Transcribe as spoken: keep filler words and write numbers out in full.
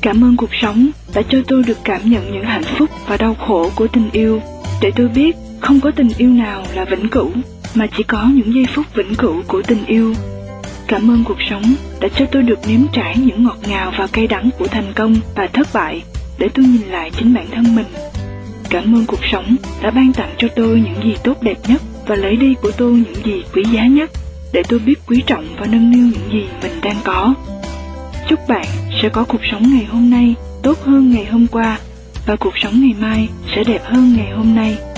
Cảm ơn cuộc sống đã cho tôi được cảm nhận những hạnh phúc và đau khổ của tình yêu, để tôi biết không có tình yêu nào là vĩnh cửu, mà chỉ có những giây phút vĩnh cửu của tình yêu. Cảm ơn cuộc sống đã cho tôi được nếm trải những ngọt ngào và cay đắng của thành công và thất bại, để tôi nhìn lại chính bản thân mình. Cảm ơn cuộc sống đã ban tặng cho tôi những gì tốt đẹp nhất và lấy đi của tôi những gì quý giá nhất, để tôi biết quý trọng và nâng niu những gì mình đang có. Chúc bạn sẽ có cuộc sống ngày hôm nay tốt hơn ngày hôm qua, và cuộc sống ngày mai sẽ đẹp hơn ngày hôm nay.